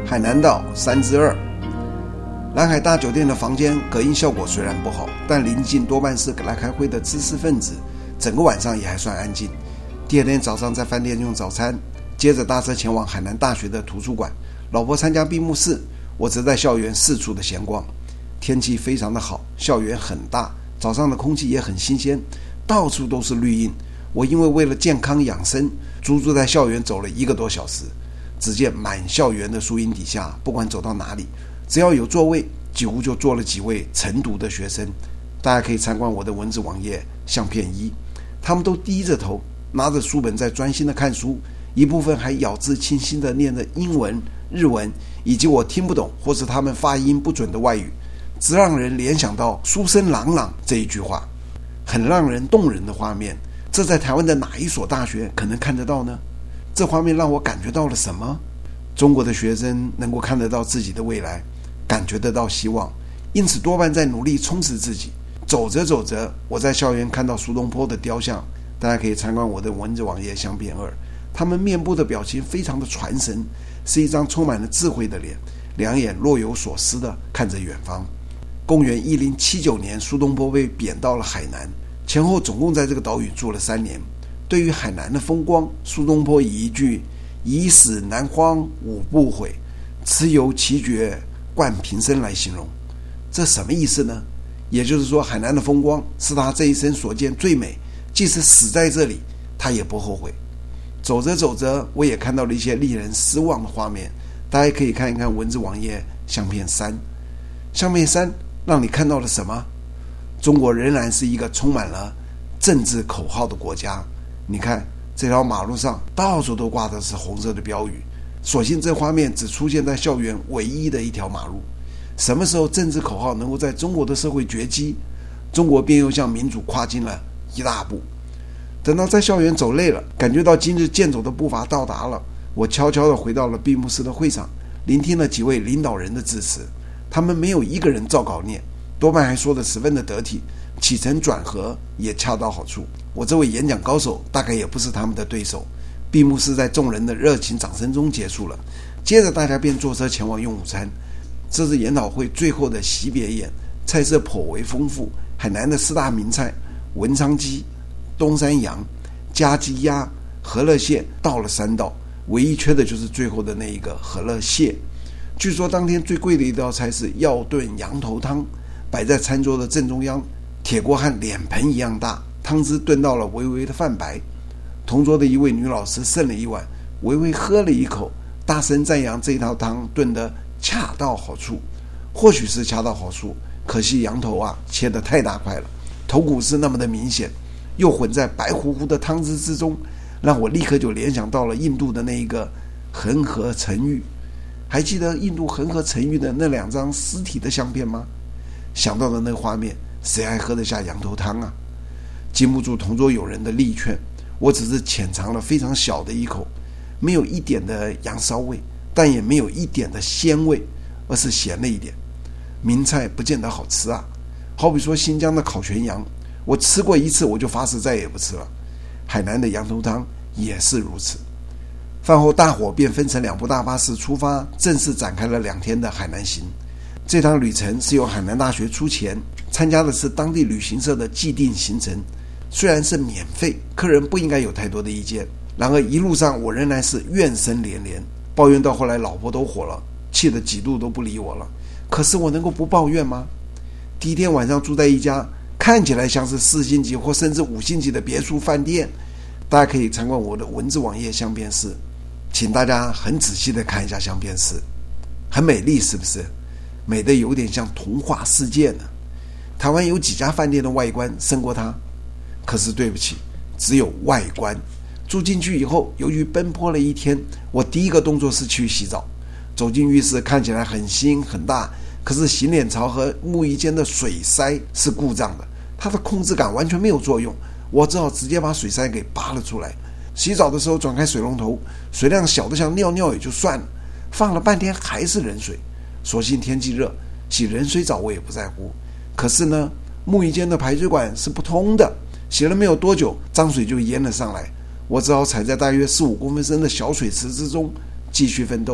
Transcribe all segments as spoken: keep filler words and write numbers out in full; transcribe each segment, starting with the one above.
海南岛三之二。南海大酒店的房间隔音效果虽然不好，但临近多半是来开会的知识分子，整个晚上也还算安静。第二天早上在饭店用早餐，接着搭车前往海南大学的图书馆。老婆参加闭幕式，我则在校园四处的闲逛。天气非常的好，校园很大，早上的空气也很新鲜，到处都是绿荫。我因为为了健康养生，足足在校园走了一个多小时。只见满校园的树荫底下，不管走到哪里，只要有座位，几乎就坐了几位晨读的学生。大家可以参观我的文字网页相片一，他们都低着头，拿着书本在专心的看书，一部分还咬字清晰的念着英文、日文以及我听不懂或是他们发音不准的外语，只让人联想到书声朗朗这一句话，很让人动人的画面。这在台湾的哪一所大学可能看得到呢？这画面让我感觉到了什么？中国的学生能够看得到自己的未来，感觉得到希望，因此多半在努力充实自己。走着走着，我在校园看到苏东坡的雕像，大家可以参观我的文字网页相片二。他们面部的表情非常的传神，是一张充满了智慧的脸，两眼若有所思地看着远方。公元一零七九年，苏东坡被贬到了海南，前后总共在这个岛屿住了三年。对于海南的风光，苏东坡以一句以使南荒五不悔，此有奇绝冠平生来形容。这什么意思呢？也就是说，海南的风光是他这一生所见最美，即使死在这里他也不后悔。走着走着，我也看到了一些令人失望的画面，大家可以看一看文字网页相片三。相片三让你看到了什么？中国仍然是一个充满了政治口号的国家。你看这条马路上到处都挂的是红色的标语，所幸这画面只出现在校园唯一的一条马路。什么时候政治口号能够在中国的社会绝迹，中国便又向民主跨进了一大步。等到在校园走累了，感觉到今日健走的步伐到达了，我悄悄地回到了闭幕式的会场，聆听了几位领导人的致辞。他们没有一个人照稿念，多半还说得十分的得体，起承转合也恰到好处。我这位演讲高手大概也不是他们的对手。闭幕式在众人的热情掌声中结束了，接着大家便坐车前往用午餐。这是研讨会最后的席别宴，菜色颇为丰富。海南的四大名菜文昌鸡、东山羊、家鸡鸭、和乐蟹到了三道，唯一缺的就是最后的那一个和乐蟹。据说当天最贵的一道菜是药炖羊头汤，摆在餐桌的正中央，铁锅和脸盆一样大，汤汁炖到了微微的泛白。同桌的一位女老师剩了一碗，微微喝了一口，大声赞扬这套汤炖得恰到好处。或许是恰到好处，可惜羊头啊切得太大块了，头骨是那么的明显，又混在白乎乎的汤汁之中，让我立刻就联想到了印度的那一个恒河沉玉。还记得印度恒河沉玉的那两张尸体的相片吗？想到的那个画面，谁还喝得下羊头汤啊？经不住同桌友人的力劝，我只是浅尝了非常小的一口，没有一点的羊骚味，但也没有一点的鲜味，而是咸了一点。名菜不见得好吃啊，好比说新疆的烤全羊，我吃过一次我就发誓再也不吃了。海南的羊头汤也是如此。饭后大伙便分成两部大巴士出发，正式展开了两天的海南行。这趟旅程是由海南大学出钱，参加的是当地旅行社的既定行程，虽然是免费，客人不应该有太多的意见。然而一路上我仍然是怨声连连，抱怨到后来老婆都火了，气得几度都不理我了。可是我能够不抱怨吗？第一天晚上住在一家看起来像是四星级或甚至五星级的别墅饭店，大家可以参观我的文字网页相片室，请大家很仔细的看一下相片室，很美丽是不是？美得有点像童话世界呢。台湾有几家饭店的外观胜过它？可是对不起，只有外观。住进去以后，由于奔波了一天，我第一个动作是去洗澡。走进浴室，看起来很新很大，可是洗脸槽和沐浴间的水塞是故障的，它的控制感完全没有作用，我只好直接把水塞给拔了出来。洗澡的时候转开水龙头，水量小的像尿尿也就算了，放了半天还是冷水。所幸天气热，洗冷水澡我也不在乎。可是呢，沐浴间的排水管是不通的，洗了没有多久，脏水就淹了上来，我只好踩在大约十五公分深的小水池之中继续奋斗。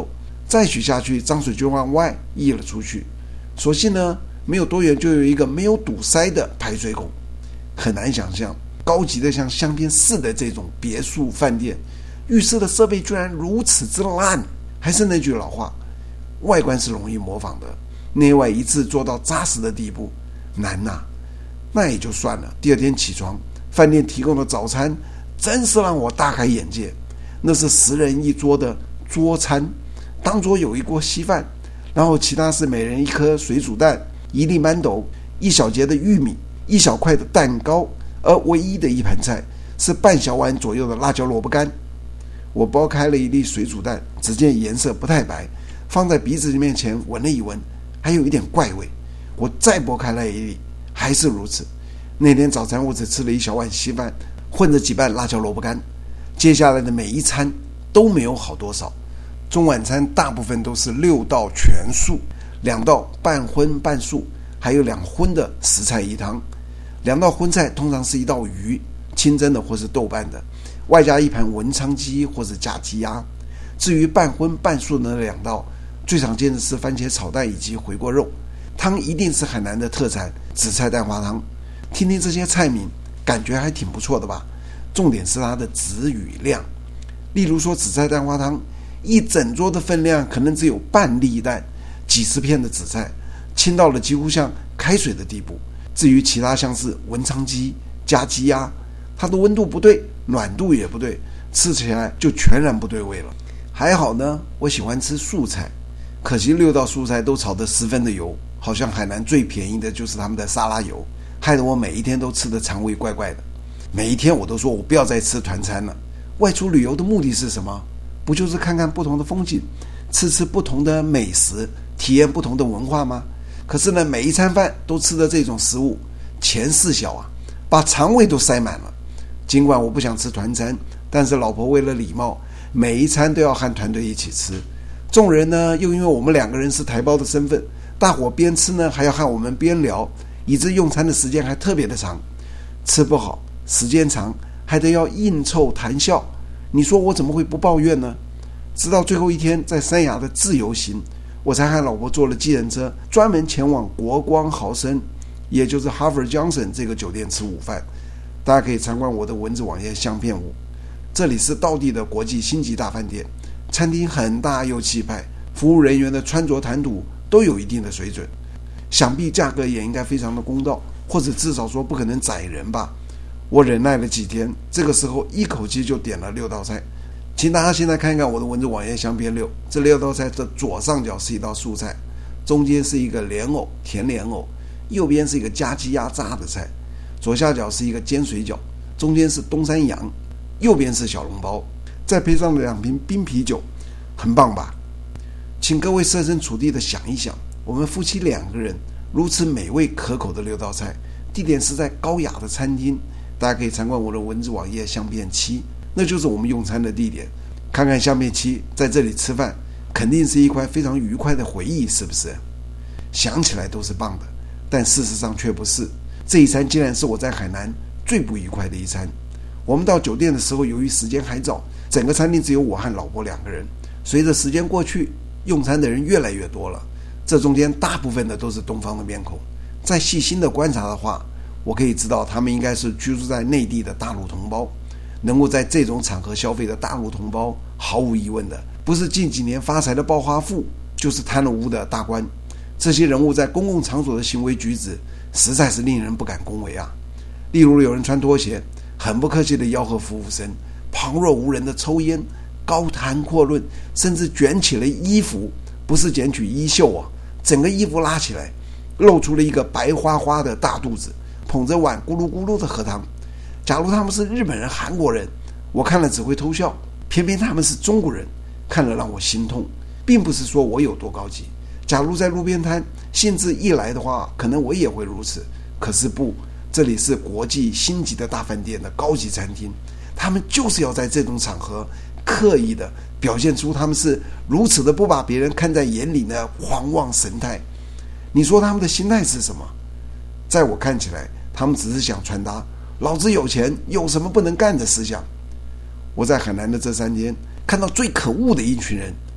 再取下去，漳水就往外溢了出去。所幸呢，没有多远就有一个没有堵塞的排水孔。很难想象，高级的像香槟似的这种别墅饭店，浴室的设备居然如此之烂。还是那句老话，外观是容易模仿的，内外一致做到扎实的地步难呐、啊。那也就算了，第二天起床，饭店提供的早餐真是让我大开眼界。那是十人一桌的桌餐，当桌有一锅稀饭，然后其他是每人一颗水煮蛋、一粒馒头、一小节的玉米、一小块的蛋糕，而唯一的一盘菜是半小碗左右的辣椒萝卜干。我剥开了一粒水煮蛋，只见颜色不太白，放在鼻子面前闻了一闻，还有一点怪味。我再剥开了一粒，还是如此。那天早餐我只吃了一小碗稀饭，混着几瓣辣椒萝卜干。接下来的每一餐都没有好多少。中晚餐大部分都是六道全素，两道半荤半素，还有两荤的十菜一汤。两道荤菜通常是一道鱼，清蒸的或是豆瓣的，外加一盘文昌鸡或者假鸡鸭。至于半荤半素的那两道，最常见的是番茄炒蛋以及回锅肉。汤一定是海南的特产紫菜蛋花汤。听听这些菜名，感觉还挺不错的吧？重点是它的质与量。例如说紫菜蛋花汤，一整桌的分量可能只有半粒蛋，几十片的紫菜，清到了几乎像开水的地步。至于其他像是文昌鸡加鸡鸭，它的温度不对，暖度也不对，吃起来就全然不对味了。还好呢，我喜欢吃素菜，可惜六道蔬菜都炒得十分的油，好像海南最便宜的就是他们的沙拉油，害得我每一天都吃得肠胃怪怪的。每一天我都说我不要再吃团餐了。外出旅游的目的是什么？不就是看看不同的风景，吃吃不同的美食，体验不同的文化吗？可是呢，每一餐饭都吃的这种食物，钱事小啊，把肠胃都塞满了。尽管我不想吃团餐，但是老婆为了礼貌，每一餐都要和团队一起吃。众人呢，又因为我们两个人是台胞的身份，大伙边吃呢还要和我们边聊，以致用餐的时间还特别的长。吃不好，时间长，还得要应酬谈笑，你说我怎么会不抱怨呢？直到最后一天在三亚的自由行，我才和老婆坐了计程车，专门前往国光豪森，也就是 Harvard Johnson 这个酒店吃午饭。大家可以参观我的文字网页相片屋，这里是道地的国际星级大饭店，餐厅很大又气派，服务人员的穿着谈吐都有一定的水准，想必价格也应该非常的公道，或者至少说不可能宰人吧。我忍耐了几天，这个时候一口气就点了六道菜。请大家现在看一看我的文字网页相片六，这六道菜的左上角是一道素菜，中间是一个莲藕甜莲藕，右边是一个加鸡鸭炸的菜，左下角是一个煎水饺，中间是东山羊，右边是小笼包，再配上了两瓶冰啤酒，很棒吧？请各位设身处地的想一想，我们夫妻两个人如此美味可口的六道菜，地点是在高雅的餐厅，大家可以参观我的文字网页相片七，那就是我们用餐的地点。看看相片七，在这里吃饭肯定是一块非常愉快的回忆，是不是？想起来都是棒的，但事实上却不是。这一餐竟然是我在海南最不愉快的一餐。我们到酒店的时候，由于时间还早，整个餐厅只有我和老婆两个人。随着时间过去，用餐的人越来越多了，这中间大部分的都是东方的面孔。再细心的观察的话，我可以知道他们应该是居住在内地的大陆同胞。能够在这种场合消费的大陆同胞，毫无疑问的不是近几年发财的暴发户，就是贪了污的大官。这些人物在公共场所的行为举止实在是令人不敢恭维啊。例如有人穿拖鞋，很不客气的吆喝服务生，旁若无人的抽烟，高谈阔论，甚至卷起了衣服，不是卷起衣袖啊，整个衣服拉起来，露出了一个白花花的大肚子，捧着碗咕噜咕噜的喝汤。假如他们是日本人、韩国人，我看了只会偷笑，偏偏他们是中国人，看了让我心痛。并不是说我有多高级，假如在路边摊兴致一来的话，可能我也会如此。可是不，这里是国际星级的大饭店的高级餐厅，他们就是要在这种场合刻意的表现出他们是如此的不把别人看在眼里的狂妄神态。你说他们的心态是什么？在我看起来，他们只是想传达老子有钱，有什么不能干的思想。我在海南的这三天看到最可恶的一群人，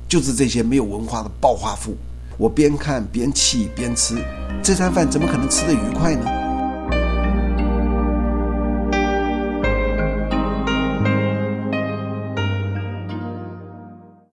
就是这些没有文化的暴发户。我边看边气边吃，这餐饭怎么可能吃得愉快呢？